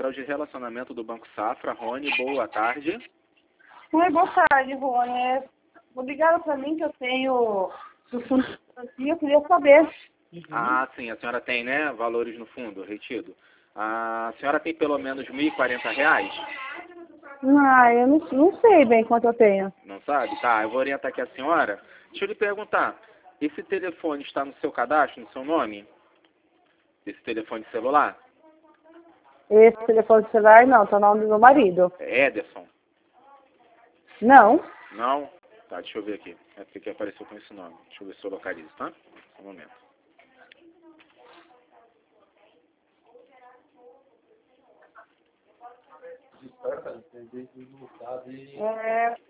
Central de Relacionamento do Banco Safra. Rony, boa tarde. Oi, boa tarde, Rony. Obrigada para mim que eu tenho do fundo aqui, eu queria saber. Ah, sim, a senhora tem, né? Valores no fundo, retido. A senhora tem pelo menos R$ 1.040? Ah, eu não sei bem quanto eu tenho. Não sabe? Tá, eu vou orientar aqui a senhora. Deixa eu lhe perguntar. Esse telefone está no seu cadastro, no seu nome? Esse telefone celular? Esse telefone celular não, tá o nome do meu marido. É Ederson? Não. Não? Tá, deixa eu ver aqui. É porque apareceu com esse nome. Deixa eu ver se eu localizo, tá? Só um momento. É